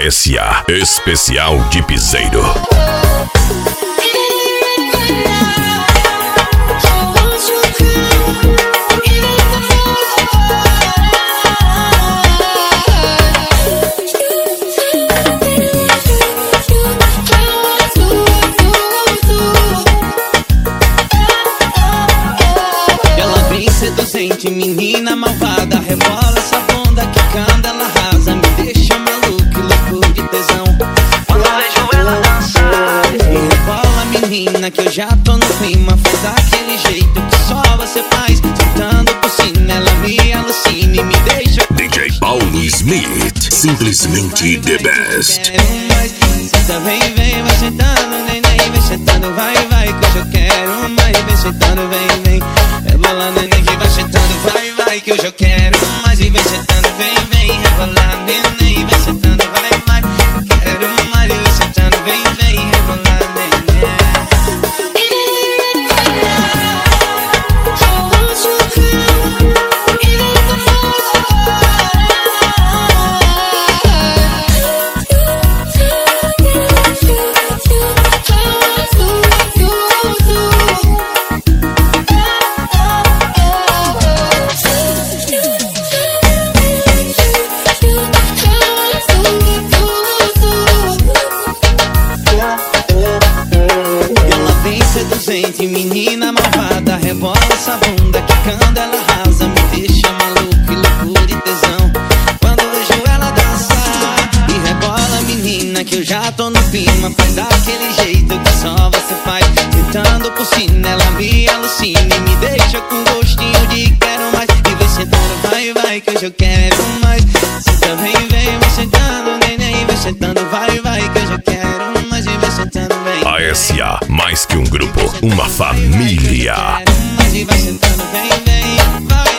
ASA Especial de Piseiro. Seduzente, menina malvada, rebola essa bunda que canta, ela arrasa, me deixa maluco, louco de tesão. Quando eu vejo ela dançar, e rebola menina que eu já tô no clima, faz daquele jeito que só você faz, sentando por cima, ela me alucina e me deixa. DJ Paulo Smith, simplesmente the best. Senta, vem, vem, vai sentando, neném, vem sentando, vai, vai, que hoje eu quero mais, vem sentando, vem, vem, rebola, neném, que vai sentando, vai, vai, que hoje eu quero mais, e vem sentando, vem, vem, rebola, neném, vem sentando, vai, vai, quero mais, e vem sentando, vem, vem, rebola, neném. Seduzente, menina malvada, rebola essa bunda que canta, ela arrasa, me deixa maluco e louco de tesão. Quando eu vejo ela dançar, e rebola menina que eu já tô no clima, faz daquele jeito que só você faz, tentando por cima, ela me alucina e me deixa com gostinho de quero mais, e vem sentando, vai, vai, que hoje eu quero mais. Senta, vem, vem, vai sentando, neném, vai sentando, vai, vai, que hoje eu quero mais, e vem sentando, vem. ASA, mais que um grupo, uma família. Vai sentando, vem, vem, vai.